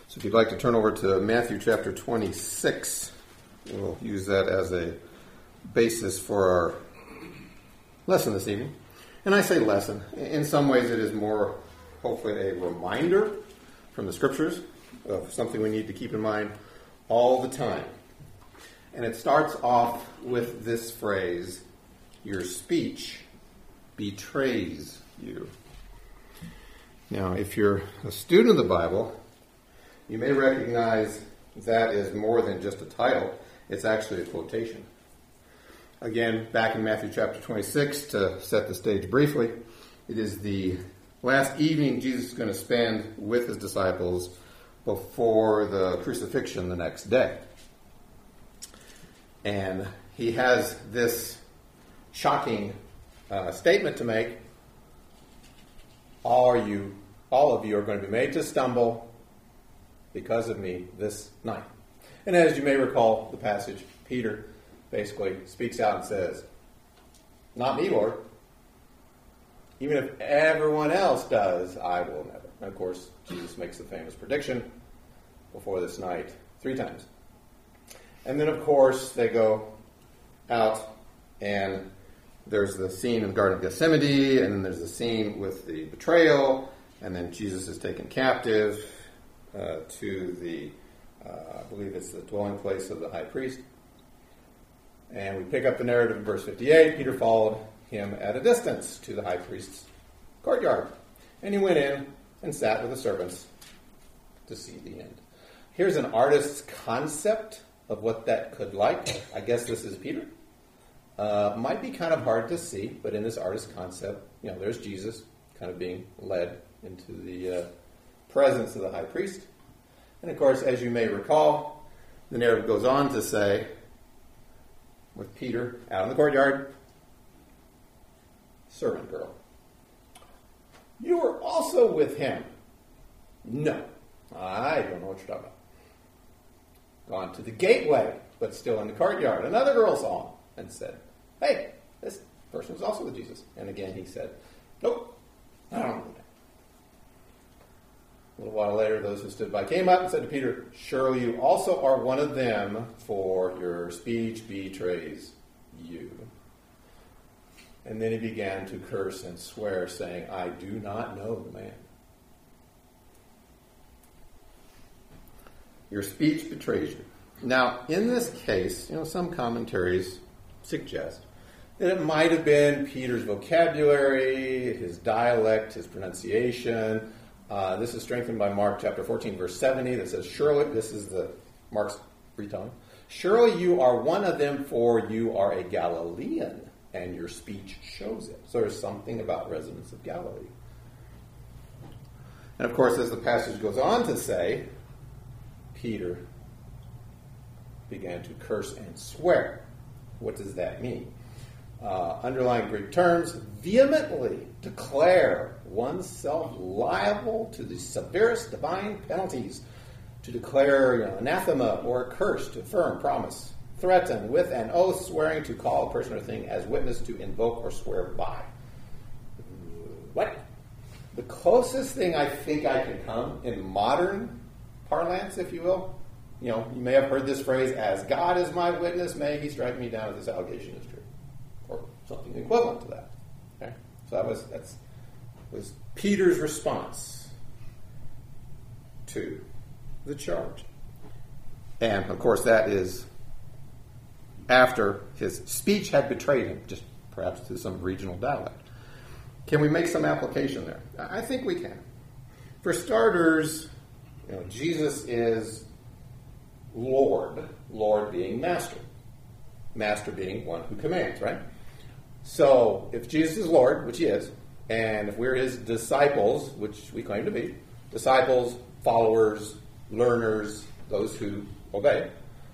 So if you'd like to turn over to Matthew chapter 26, we'll use that as a basis for our lesson this evening. And I say lesson. In some ways it is more, hopefully, a reminder from the Scriptures of something we need to keep in mind all the time. And it starts off with this phrase, your speech betrays you. Now, if you're a student of the Bible, you may recognize that is more than just a title. It's actually a quotation. Again, back in Matthew chapter 26, to set the stage briefly, it is the last evening Jesus is going to spend with his disciples before the crucifixion the next day. And he has this shocking statement to make. All of you are going to be made to stumble because of me this night. And as you may recall the passage, Peter basically speaks out and says, not me, Lord. Even if everyone else does, I will never. And of course, Jesus makes the famous prediction before this night 3 times. And then, of course, they go out and there's the scene in the Garden of Gethsemane, and then there's the scene with the betrayal, and then Jesus is taken captive to the, I believe it's the dwelling place of the high priest. And we pick up the narrative in verse 58. Peter followed him at a distance to the high priest's courtyard. And he went in and sat with the servants to see the end. Here's an artist's concept of what that could like. I guess this is Peter. Might be kind of hard to see, but in this artist's concept, there's Jesus kind of being led into the presence of the high priest. And of course, as you may recall, the narrative goes on to say, with Peter out in the courtyard, servant girl, you were also with him. No, I don't know what you're talking about. Gone to the gateway, but still in the courtyard. Another girl saw him and said, hey, this person was also with Jesus. And again he said, nope, I don't know that. A little while later, those who stood by came up and said to Peter, surely you also are one of them, for your speech betrays you. And then he began to curse and swear, saying, I do not know the man. Your speech betrays you. Now, in this case, some commentaries suggest that it might have been Peter's vocabulary, his dialect, his pronunciation. This is strengthened by Mark chapter 14, verse 70, that says, surely, this is the Mark's retelling, surely you are one of them, for you are a Galilean, and your speech shows it. So there's something about residents of Galilee. And of course, as the passage goes on to say, Peter began to curse and swear. What does that mean? Underlying Greek terms, vehemently declare oneself liable to the severest divine penalties, to declare anathema or a curse, to affirm, promise, threaten with an oath, swearing to call a person or thing as witness, to invoke or swear by. What? The closest thing I think I can come in modern parlance, if you will, you may have heard this phrase, as God is my witness, may he strike me down if this allegation is true. Or something equivalent to that. Okay? So that was Peter's response to the charge. And, of course, that is after his speech had betrayed him, just perhaps to some regional dialect. Can we make some application there? I think we can. For starters, Jesus is Lord, Lord being master, master being one who commands, right? So, if Jesus is Lord, which he is, and if we're his disciples, which we claim to be, disciples, followers, learners, those who obey,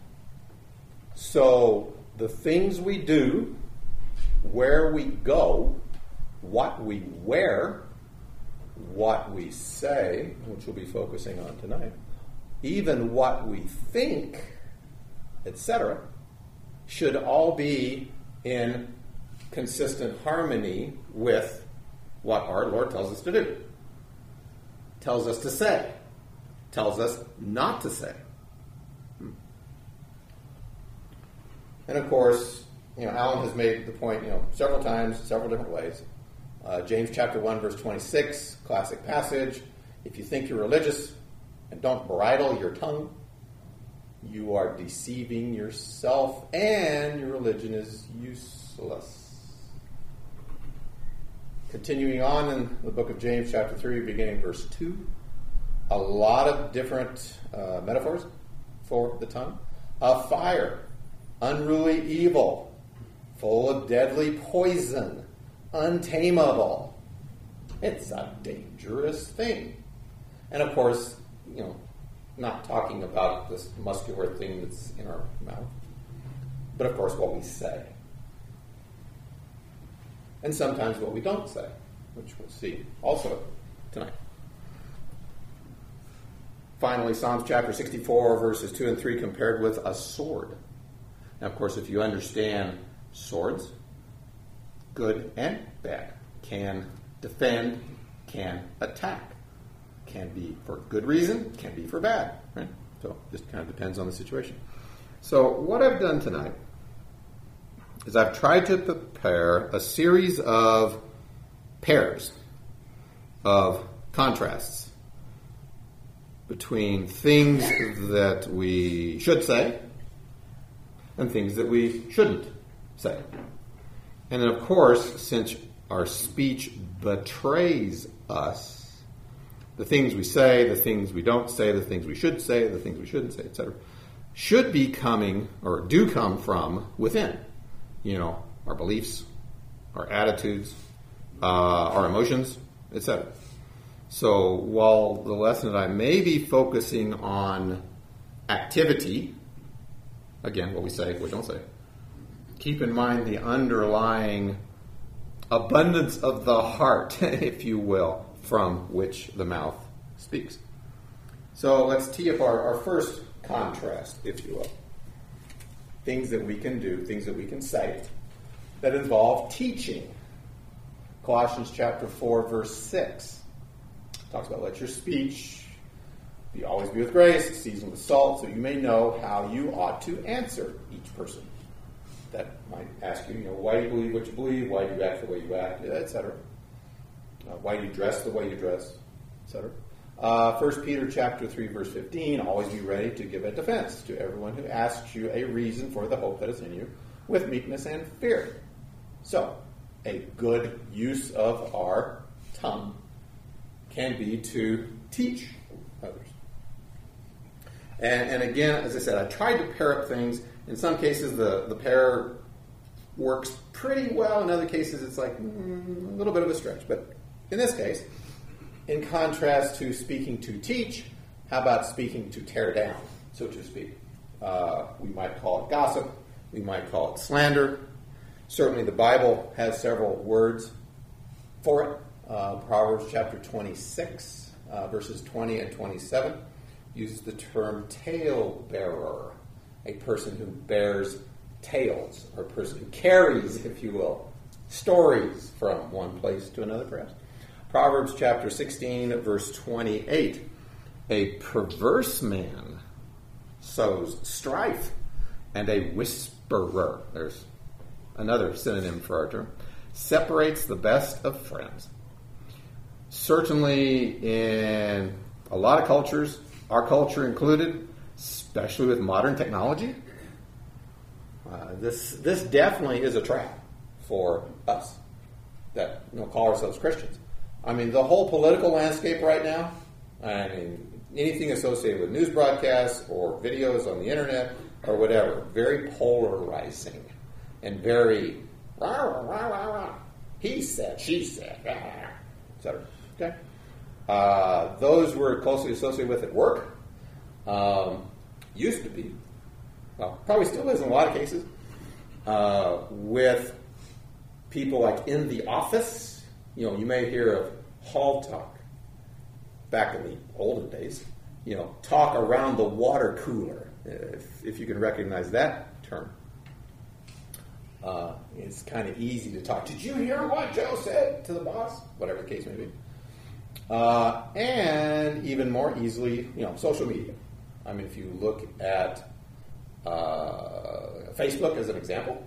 so the things we do, where we go, what we wear, what we say, which we'll be focusing on tonight, even what we think, etc., should all be in consistent harmony with what our Lord tells us to do, tells us to say, tells us not to say. And of course, Alan has made the point, several times, several different ways. James chapter 1, verse 26, classic passage. If you think you're religious and don't bridle your tongue, you are deceiving yourself and your religion is useless. Continuing on in the book of James chapter 3, beginning verse 2, a lot of different metaphors for the tongue. A fire, unruly evil, full of deadly poison, untamable. It's a dangerous thing. And of course, not talking about this muscular thing that's in our mouth, but of course what we say. And sometimes what we don't say, which we'll see also tonight. Finally, Psalms chapter 64, verses 2 and 3, compared with a sword. Now, of course, if you understand swords, good and bad, can defend, can attack, can be for good reason, can be for bad, right? So it just kind of depends on the situation. So what I've done tonight is I've tried to prepare a series of pairs of contrasts between things that we should say and things that we shouldn't say. And then, of course, since our speech betrays us, the things we say, the things we don't say, the things we should say, the things we shouldn't say, etc., should be coming, or do come from within. Our beliefs, our attitudes, our emotions, etc. So while the lesson that I may be focusing on activity, again, what we say, what we don't say, keep in mind the underlying abundance of the heart, if you will, from which the mouth speaks. So let's tee up our first contrast, if you will. Things that we can do, things that we can say, that involve teaching. Colossians chapter 4, verse 6 talks about let your speech always be with grace, seasoned with salt, so you may know how you ought to answer each person. That might ask you, why do you believe what you believe? Why do you act the way you act, etc. Why do you dress the way you dress, etc. 1 Peter chapter 3, verse 15, always be ready to give a defense to everyone who asks you a reason for the hope that is in you, with meekness and fear. So, a good use of our tongue can be to teach others. And again, as I said, I tried to pair up things. In some cases, the pair works pretty well. In other cases, it's like a little bit of a stretch. But in this case, in contrast to speaking to teach, how about speaking to tear down, so to speak? We might call it gossip. We might call it slander. Certainly the Bible has several words for it. Proverbs chapter 26, verses 20 and 27, uses the term tale-bearer, a person who bears tales, or a person who carries, if you will, stories from one place to another, perhaps. Proverbs chapter 16, verse 28, a perverse man sows strife, and a whisperer, there's another synonym for our term, separates the best of friends. Certainly in a lot of cultures, our culture included, especially with modern technology, this definitely is a trap for us that call ourselves Christians. I mean, the whole political landscape right now, anything associated with news broadcasts or videos on the internet or whatever, very polarizing and very rah, rah, rah, rah, rah. He said, she said, etc. Okay? Those were closely associated with at work. Used to be, well, probably still is in a lot of cases, with people like in the office. You may hear of hall talk back in the olden days. Talk around the water cooler, if you can recognize that term. It's kind of easy to talk. Did you hear what Joe said to the boss? Whatever the case may be. And even more easily, social media. I mean, if you look at Facebook as an example,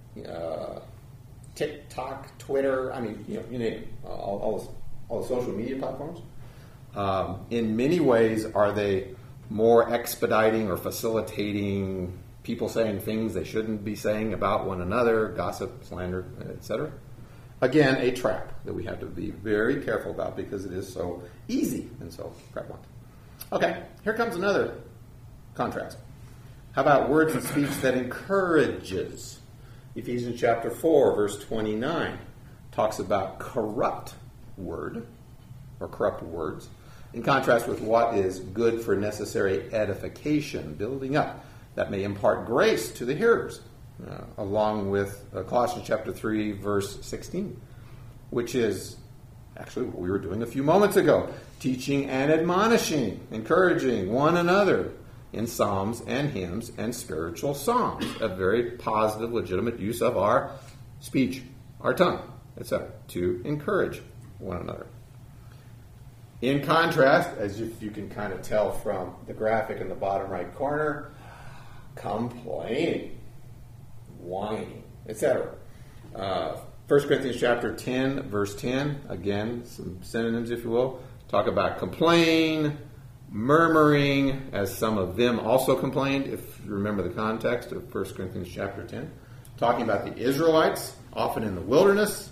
TikTok, Twitter, you name it, all the social media platforms. In many ways, are they more expediting or facilitating people saying things they shouldn't be saying about one another, gossip, slander, etc.? Again, a trap that we have to be very careful about because it is so easy and so prevalent. Okay, here comes another contrast. How about words and speech that encourages? Ephesians chapter 4, verse 29 talks about corrupt word or corrupt words in contrast with what is good for necessary edification, building up, that may impart grace to the hearers, along with Colossians chapter 3, verse 16, which is actually what we were doing a few moments ago, teaching and admonishing, encouraging one another in psalms and hymns and spiritual songs, a very positive, legitimate use of our speech, our tongue, etc., to encourage one another. In contrast, as if you can kind of tell from the graphic in the bottom right corner, complaining, whining, etc. 1 Corinthians chapter 10, verse 10, again, some synonyms, if you will, talk about complain, murmuring, as some of them also complained, if you remember the context of 1 Corinthians chapter 10, talking about the Israelites, often in the wilderness.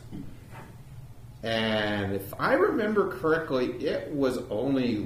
And if I remember correctly, it was only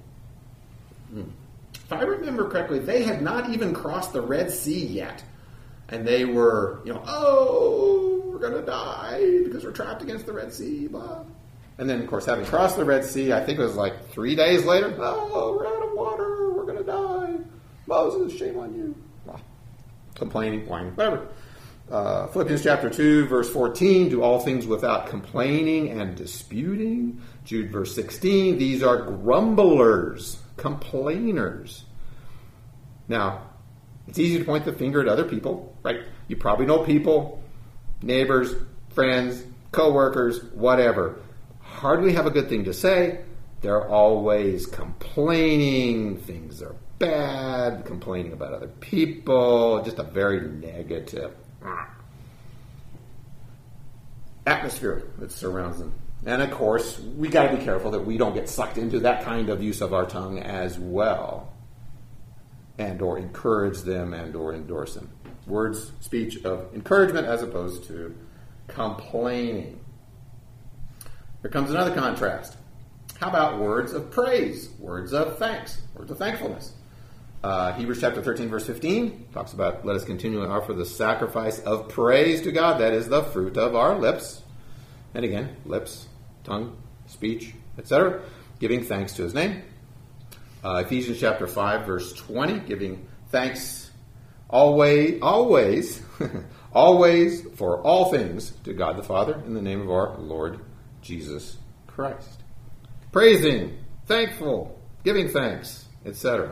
if I remember correctly, they had not even crossed the Red Sea yet. And they were, we're going to die because we're trapped against the Red Sea, blah. And then, of course, having crossed the Red Sea, I think it was 3 days later, we're out of water, we're going to die. Moses, shame on you. Blah. Complaining, whining, whatever. Philippians chapter 2, verse 14, do all things without complaining and disputing. Jude verse 16, these are grumblers, complainers. Now, it's easy to point the finger at other people, right? You probably know people, neighbors, friends, co-workers, whatever. Hardly have a good thing to say. They're always complaining. Things are bad, complaining about other people, just a very negative atmosphere that surrounds them. And of course, we got to be careful that we don't get sucked into that kind of use of our tongue as well, and or encourage them and or endorse them. Words, speech of encouragement as opposed to complaining. Here comes another contrast. How about words of praise, words of thanks, words of thankfulness? Hebrews chapter 13, verse 15 talks about, let us continually offer the sacrifice of praise to God. That is the fruit of our lips. And again, lips, tongue, speech, etc. Giving thanks to his name. Ephesians chapter 5, verse 20, giving thanks always, always for all things to God the Father in the name of our Lord Jesus Christ. Praising, thankful, giving thanks, etc.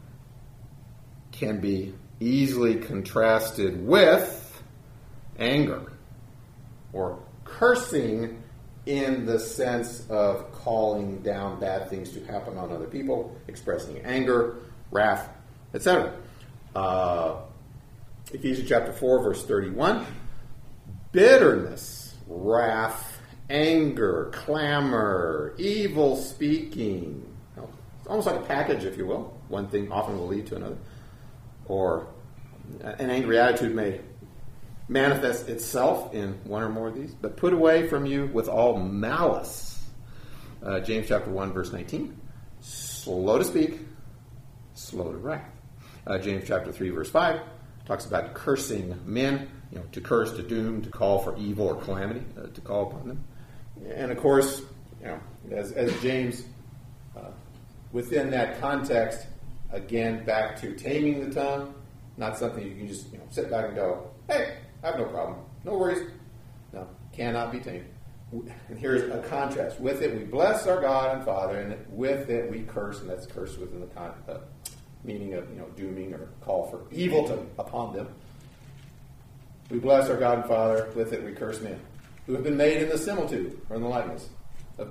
can be easily contrasted with anger or cursing in the sense of calling down bad things to happen on other people, expressing anger, wrath, etc. Ephesians chapter 4, verse 31, bitterness, wrath, anger, clamor, evil speaking. It's almost like a package, if you will. One thing often will lead to another. Or an angry attitude may manifest itself in one or more of these. But put away from you with all malice. James chapter 1, verse 19. Slow to speak, slow to wrath. James chapter 3, verse 5 talks about cursing men. To curse, to doom, to call for evil or calamity, to call upon them. And of course, as James, within that context, again, back to taming the tongue, not something you can just sit back and go, hey, I have no problem, no worries. No, cannot be tamed. And here's a contrast. With it, we bless our God and Father, and with it, we curse, and that's curse within the meaning of dooming or call for evil upon them. We bless our God and Father. With it, we curse men who have been made in the similitude or in the likeness of God.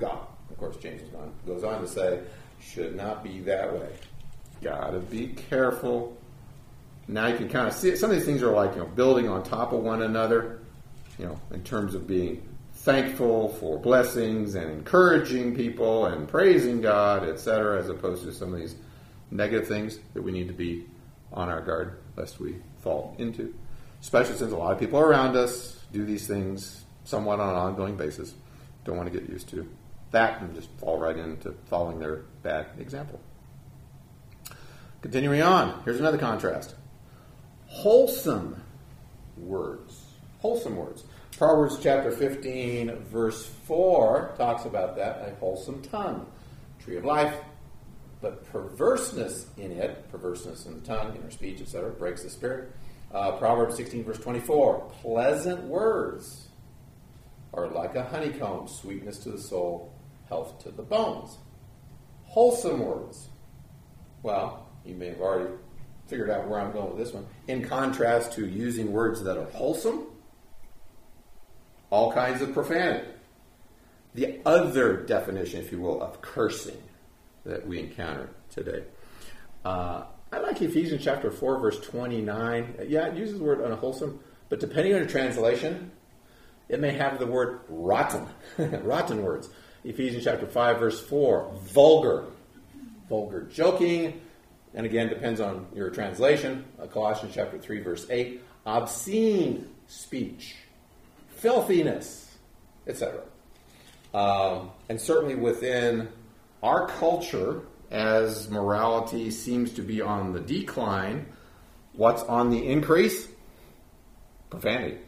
Of course, James goes on to say, should not be that way. Got to be careful. Now you can kind of see it. Some of these things are like, building on top of one another, in terms of being thankful for blessings and encouraging people and praising God, etc., as opposed to some of these negative things that we need to be on our guard lest we fall into. Especially since a lot of people around us do these things somewhat on an ongoing basis. Don't want to get used to that and just fall right into following their bad example. Continuing on, here's another contrast. Wholesome words. Wholesome words. Proverbs chapter 15, verse 4 talks about that. A wholesome tongue, tree of life, but perverseness in it, perverseness in the tongue, in our speech, etc., breaks the spirit. Proverbs 16, verse 24. Pleasant words are like a honeycomb, sweetness to the soul, health to the bones. Wholesome words. Well, you may have already figured out where I'm going with this one. In contrast to using words that are wholesome, all kinds of profanity. The other definition, if you will, of cursing that we encounter today. I like Ephesians chapter 4, verse 29. Yeah, it uses the word unwholesome, but depending on your translation, it may have the word rotten. Rotten words. Ephesians chapter 5, verse 4. Vulgar. Vulgar joking. And again, depends on your translation. Colossians chapter 3, verse 8. Obscene speech. Filthiness, etc. And certainly within our culture, as morality seems to be on the decline, what's on the increase? Profanity.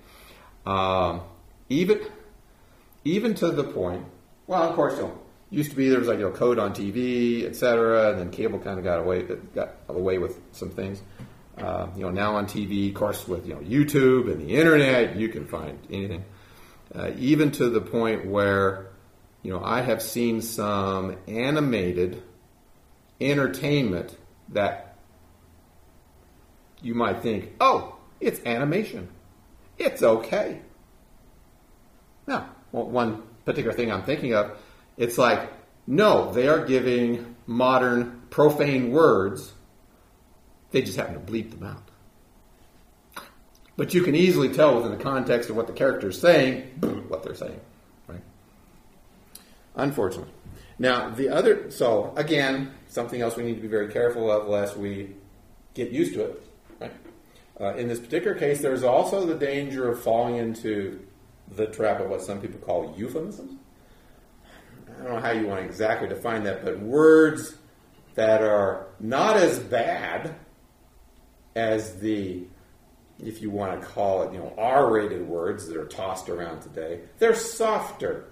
Even to the point, well, of course, used to be there was like code on TV, etc., and then cable kind of got away with some things. Now on TV, of course, with YouTube and the internet, you can find anything. Even to the point where, I have seen some animated entertainment that you might think, oh, it's animation. It's okay. Now, one particular thing I'm thinking of, it's like, no, they are giving modern profane words. They just happen to bleep them out. But you can easily tell within the context of what the character is saying, what they're saying. Right? Unfortunately. Now, so again, something else we need to be very careful of lest we get used to it. Right? In this particular case, there's also the danger of falling into the trap of what some people call euphemisms. I don't know how you want to exactly define that, but words that are not as bad as the, if you want to call it, R-rated words that are tossed around today. They're softer.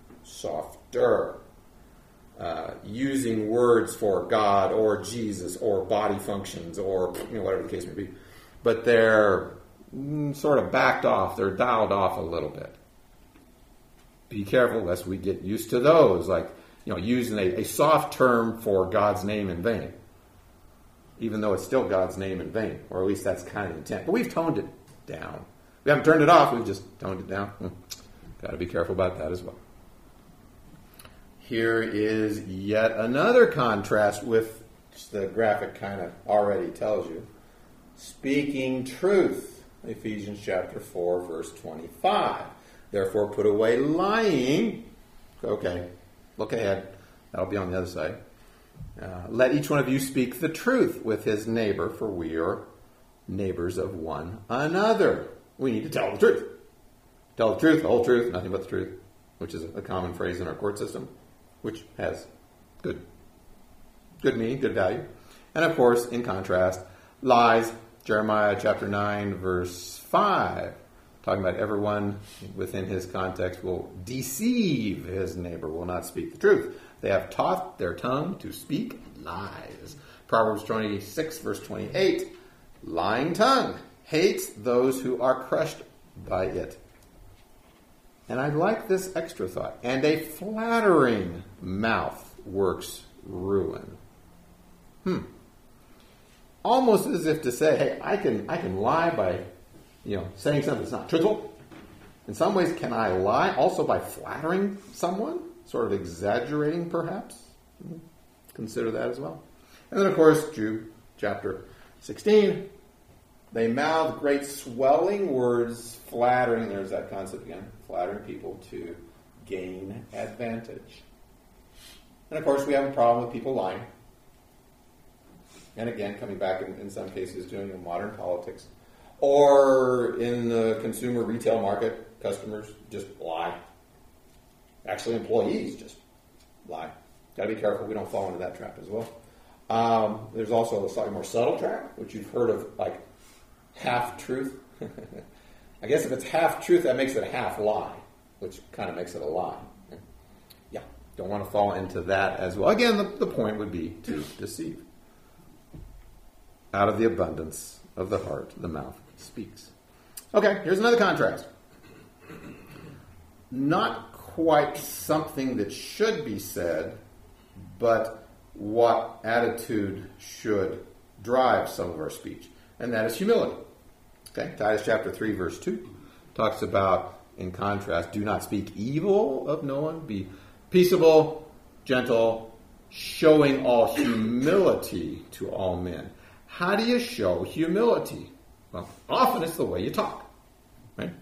Using words for God or Jesus or body functions or whatever the case may be. But they're sort of backed off. They're dialed off a little bit. Be careful lest we get used to those, like using a soft term for God's name in vain, even though it's still God's name in vain, or at least that's kind of the intent. But we've toned it down. We haven't turned it off, we've just toned it down. Got to be careful about that as well. Here is yet another contrast with the graphic kind of already tells you. Speaking truth, Ephesians chapter 4, verse 25. Therefore, put away lying. Okay, look ahead. That'll be on the other side. Let each one of you speak the truth with his neighbor, for we are neighbors of one another. We need to tell the truth. Tell the truth, the whole truth, nothing but the truth, which is a common phrase in our court system, which has good meaning, good value. And of course, in contrast, lies. Jeremiah chapter 9, verse 5. Talking about everyone within his context will deceive his neighbor, will not speak the truth. They have taught their tongue to speak lies. Proverbs 26, verse 28. Lying tongue hates those who are crushed by it. And I like this extra thought. And a flattering mouth works ruin. Almost as if to say, hey, I can lie by saying something that's not truthful. In some ways, can I lie also by flattering someone? sort of exaggerating perhaps. Consider that as well. And then, of course, Jude chapter 16, they mouth great swelling words, flattering, there's that concept again, flattering people to gain advantage. And, of course, we have a problem with people lying. And again, coming back in some cases doing modern politics. Or in the consumer retail market, customers just lie. Actually, employees just lie. Got to be careful we don't fall into that trap as well. There's also a slightly more subtle trap, which you've heard of, like half-truth. I guess if it's half-truth, that makes it a half-lie, which kind of makes it a lie. Yeah, don't want to fall into that as well. Again, the point would be to deceive. Out of the abundance of the heart, the mouth speaks. Okay, here's another contrast. Not quite something that should be said, but what attitude should drive some of our speech, and that is humility. Okay, Titus chapter 3, verse 2 talks about, in contrast, do not speak evil of no one, be peaceable, gentle, showing all humility to all men. How do you show humility? Well, often it's the way you talk, right?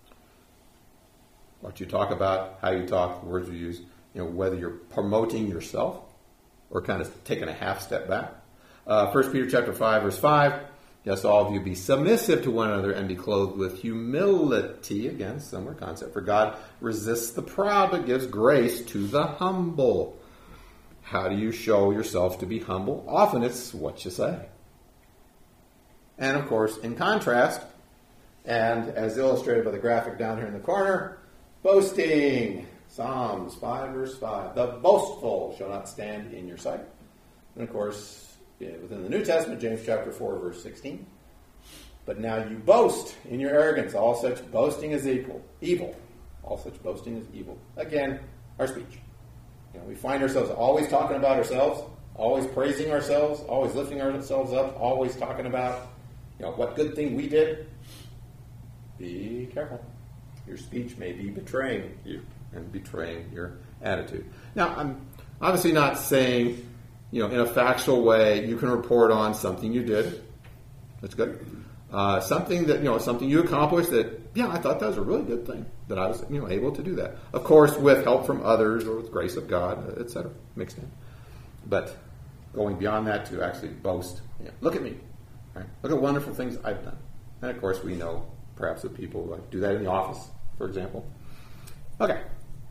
What you talk about, how you talk, the words you use, whether you're promoting yourself or kind of taking a half step back. 1 Peter chapter 5, verse 5, yes, all of you be submissive to one another and be clothed with humility. Again, similar concept. For God resists the proud but gives grace to the humble. How do you show yourself to be humble? Often it's what you say. And of course, in contrast, and as illustrated by the graphic down here in the corner, boasting. Psalms 5, verse 5. The boastful shall not stand in your sight. And of course, within the New Testament, James chapter 4, verse 16. But now you boast in your arrogance. All such boasting is evil. All such boasting is evil. Again, our speech. We find ourselves always talking about ourselves, always praising ourselves, always lifting ourselves up, always talking about what good thing we did. Be careful. Your speech may be betraying you and betraying your attitude. Now, I'm obviously not saying, in a factual way, you can report on something you did. That's good. Something that, something you accomplished that, I thought that was a really good thing, that I was, able to do that. Of course, with help from others or with grace of God, etc., mixed in. But going beyond that to actually boast, look at me. Right? Look at wonderful things I've done. And of course, we know perhaps that people like do that in the office, for example. Okay.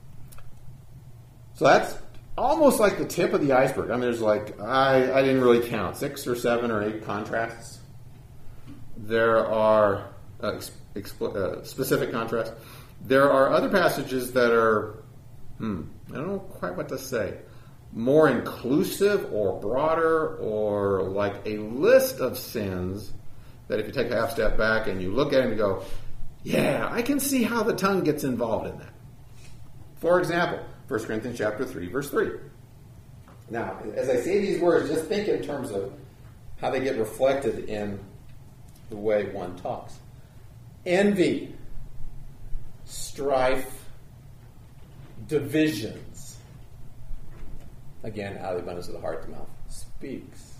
So that's almost like the tip of the iceberg. I mean, there's I didn't really count, 6 or 7 or 8 contrasts. There are specific contrasts. There are other passages that are, I don't know quite what to say, more inclusive or broader, or like a list of sins that if you take a half step back and you look at it and go, yeah, I can see how the tongue gets involved in that. For example, 1 Corinthians chapter 3, verse 3. Now, as I say these words, just think in terms of how they get reflected in the way one talks. Envy, strife, divisions. Again, out of the abundance of the heart, the mouth speaks.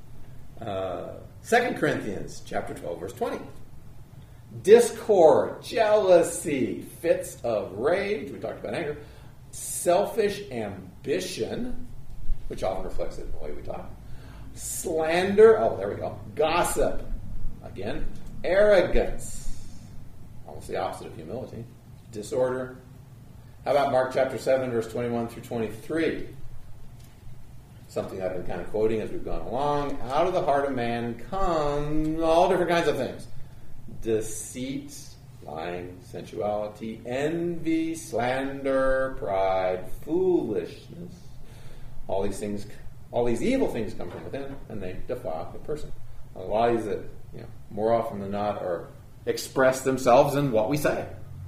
2 Corinthians chapter 12, verse 20. Discord, jealousy, fits of rage. We talked about anger. Selfish ambition, which often reflects it in the way we talk. Slander. Oh, there we go. Gossip. Again. Arrogance. Almost the opposite of humility. Disorder. How about Mark chapter 7, verse 21 through 23? Something I've been kind of quoting as we've gone along. Out of the heart of man come all different kinds of things. Deceit, lying, sensuality, envy, slander, pride, foolishness. All these things, all these evil things come from within, and they defile the person. A lot of these that, more often than not, are express themselves in what we say.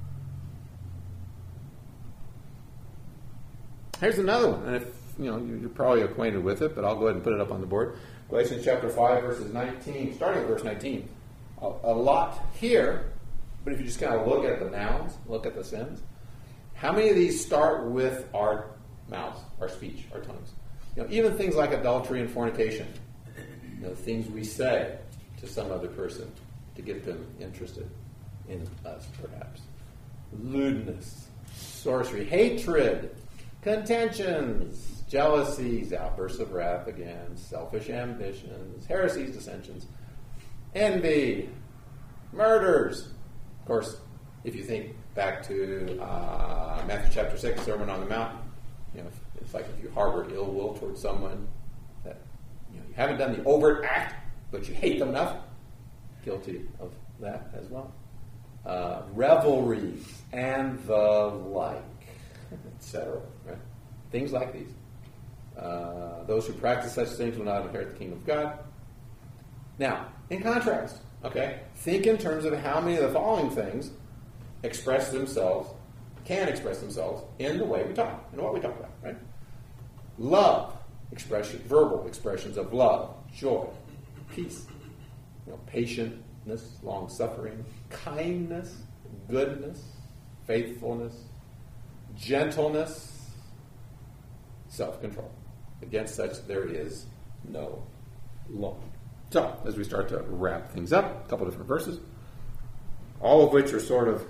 Here's another one, and if you're probably acquainted with it, but I'll go ahead and put it up on the board. Galatians chapter 5, verses 19, starting at verse 19. A lot here, but if you just kind of look at the nouns, look at the sins, how many of these start with our mouths, our speech, our tongues. Even things like adultery and fornication. Things we say to some other person to get them interested in us, perhaps. Lewdness, sorcery, hatred, contentions, jealousies, outbursts of wrath again, selfish ambitions, heresies, dissensions, envy, murders. Of course, if you think back to Matthew chapter 6, Sermon on the Mount, it's like if you harbor ill will towards someone that you haven't done the overt act, but you hate them enough, guilty of that as well. Revelries and the like, etc. Right? Things like these. Those who practice such things will not inherit the kingdom of God. Now, in contrast, think in terms of how many of the following things can express themselves in the way we talk, in what we talk about, right? Love, verbal expressions of love, joy, peace, patientness, long-suffering, kindness, goodness, faithfulness, gentleness, self-control. Against such there is no law. So, as we start to wrap things up, a couple different verses, all of which are sort of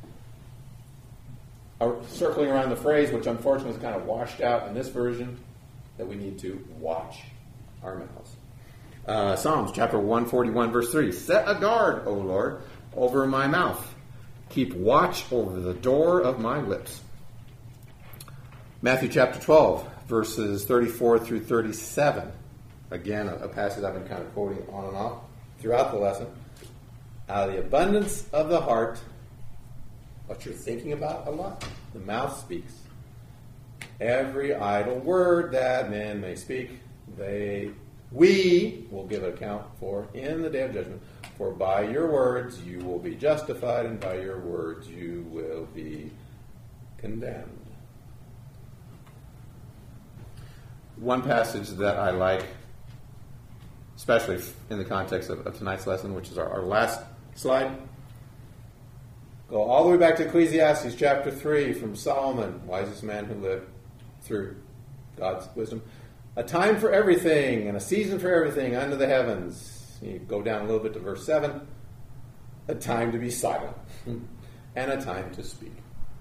circling around the phrase, which unfortunately is kind of washed out in this version, that we need to watch our mouths. Psalms chapter 141, verse 3. Set a guard, O Lord, over my mouth. Keep watch over the door of my lips. Matthew chapter 12, verses 34 through 37. Again, a passage I've been kind of quoting on and off throughout the lesson. Out of the abundance of the heart, what you're thinking about a lot, the mouth speaks. Every idle word that men may speak, we will give account for in the day of judgment. For by your words you will be justified, and by your words you will be condemned. One passage that I like, especially in the context of tonight's lesson, which is our last slide. Go all the way back to Ecclesiastes chapter 3 from Solomon, wisest man who lived through God's wisdom. A time for everything and a season for everything under the heavens. You go down a little bit to verse 7. A time to be silent and a time to speak.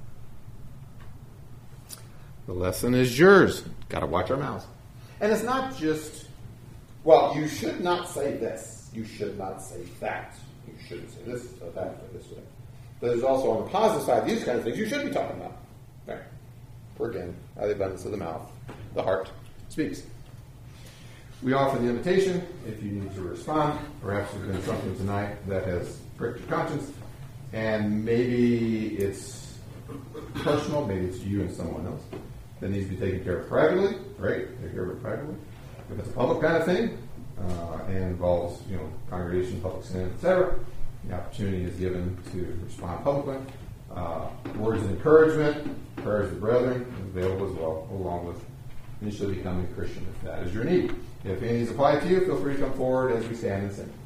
The lesson is yours. Got to watch our mouths. And it's not just, you should not say this. You should not say that. You shouldn't say this or that or this or that. But there's also on the positive side, these kind of things you should be talking about. Right. For again, out of the abundance of the mouth, the heart speaks. We offer the invitation if you need to respond. Perhaps there's been something tonight that has pricked your conscience, and maybe it's personal, maybe it's you and someone else that needs to be taken care of privately. Great, take care of it privately. If it's a public kind of thing and involves, congregation, public sin, etc., the opportunity is given to respond publicly. Words of encouragement, prayers of brethren is available as well, along with initially becoming a Christian if that is your need. If any of these apply to you, feel free to come forward as we stand and sing.